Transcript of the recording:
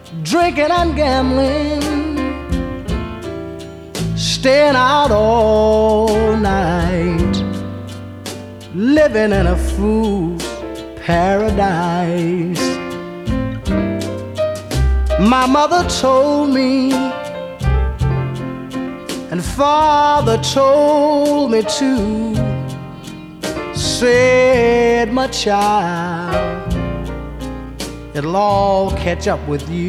drinking and gambling, staying out all night, living in a fool's paradise. My mother told me, and father told me too, said, my child, it'll all catch up with you.